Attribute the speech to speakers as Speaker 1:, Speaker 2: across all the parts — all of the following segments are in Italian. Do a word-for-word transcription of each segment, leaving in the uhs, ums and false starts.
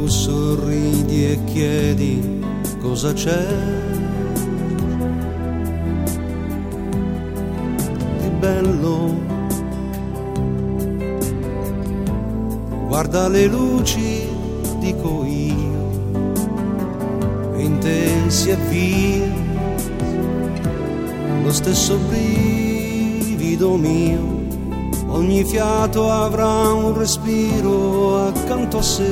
Speaker 1: sorridi e chiedi cosa c'è di bello. Guarda le luci, dico io, e in te si avvia lo stesso brivido mio. Ogni fiato avrà un respiro accanto a sé.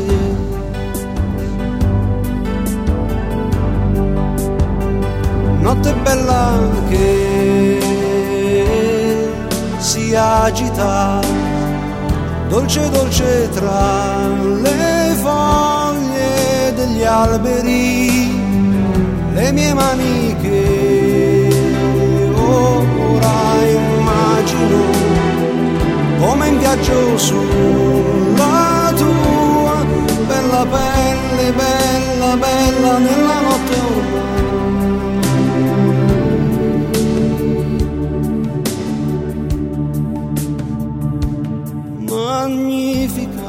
Speaker 1: Notte bella che si agita, dolce dolce tra le foglie degli alberi, le mie mani che ora immagino come in viaggio sulla tua bella pelle, bella bella nella notte ormai. Magnifica,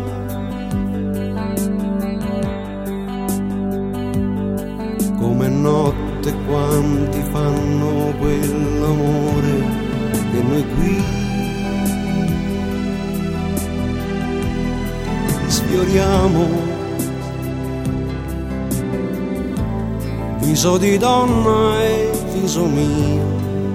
Speaker 1: come notte quanti fanno quell'amore che noi qui sfioriamo. Viso di donna e viso mio,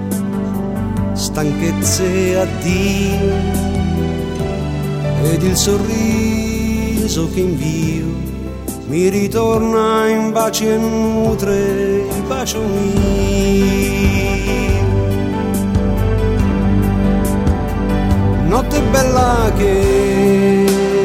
Speaker 1: stanchezze e addio, ed il sorriso che invio mi ritorna in baci e nutre il bacio mio. Notte bella che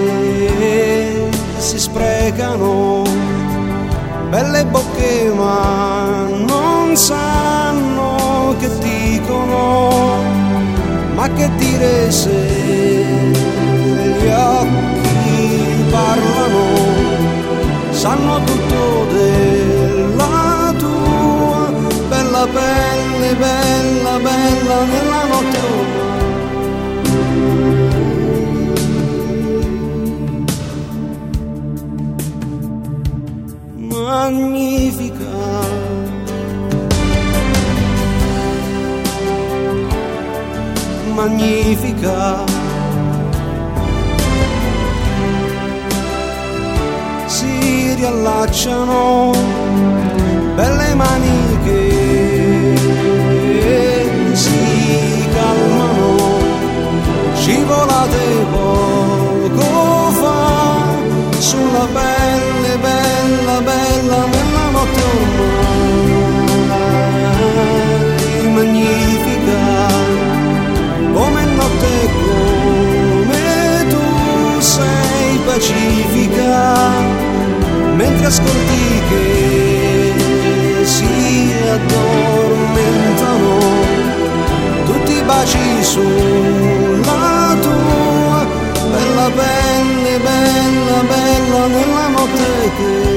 Speaker 1: si sprecano, belle bocche ma non sanno che dicono, ma che dire se gli occhi parlano, sanno tutto della tua bella pelle, bella bella nella notte ormai. Magnifica, magnifica, si riallacciano belle mani che si calmano, scivolate poco fa sulla pelle, bella bella nella notte ormai. Magnifica, come notte, come tu sei pacifica, mentre ascolti che si addormentano tutti i baci sulla tua bella pelle, bella bella nella notte che